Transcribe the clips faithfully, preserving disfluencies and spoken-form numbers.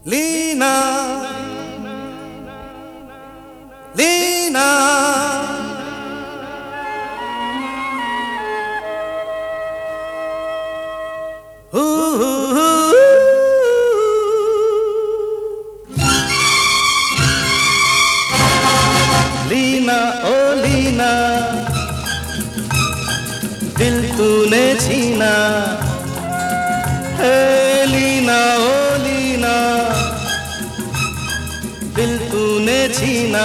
लीना लीना हू हू हू लीना ओ लीना दिल तूने छीना है लीना ओ लीना दिल तूने छीना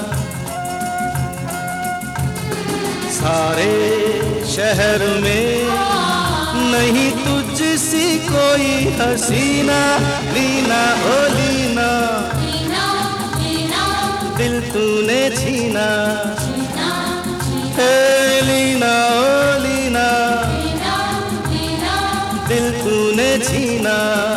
सारे शहर में नहीं तुझसी कोई हसीना लीना ओ लीना दिल तूने छीना है लीना ओ लीना दिल तूने छीना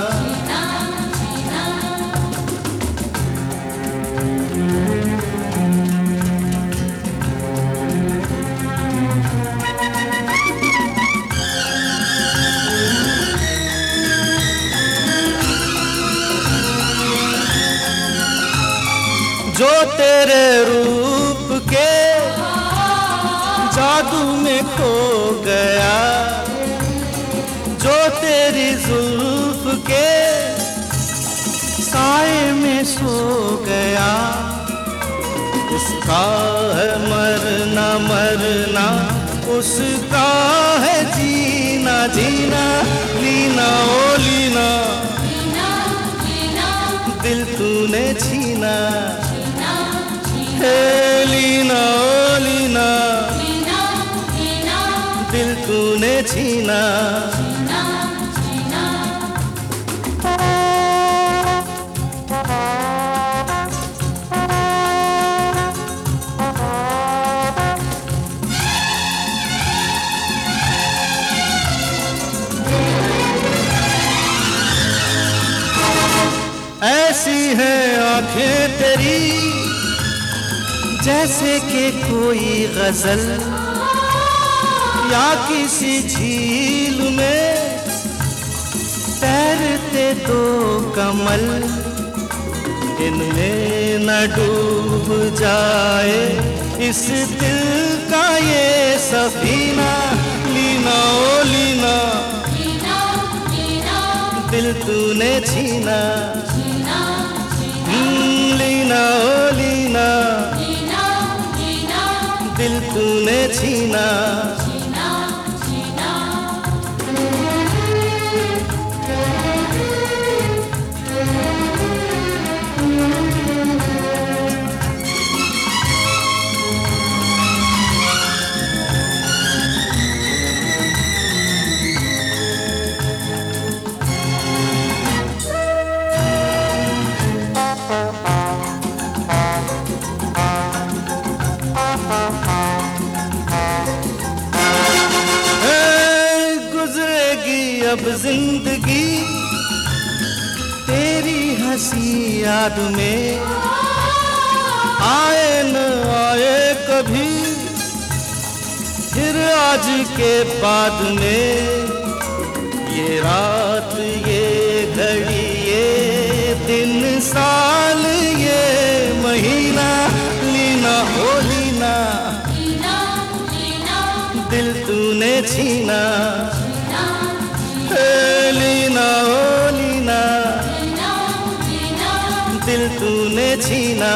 जो तेरे रूप के जादू में खो गया जो तेरी जुल्फ के साए में सो गया उसका है मरना मरना उसका है जीना जीना लीना ओ लीना दिल तूने छीना हे लीना ओ लीना दिल तूने छीना ऐसी है आंखें तेरी जैसे कि कोई गजल या किसी झील में तैरते दो कमल इनमें न डूब जाए इस दिल का ये सफीना लीना ओ लीना दिल तूने छीना लीना ओ लीना दिल तूने छीना अब जिंदगी तेरी हंसी याद में आए न आए कभी फिर आज के बाद में ये रात ये घड़ी ये दिन साल ये महीना लीना ओ लीना दिल तूने छीना लीना ओ लीना दिल तूने छीना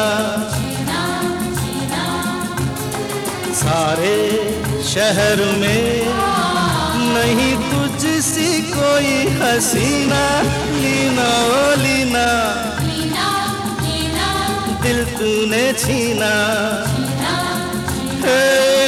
सारे शहर में नहीं तुझसी कोई हसीना लीना ओ लीना दिल तूने छीना।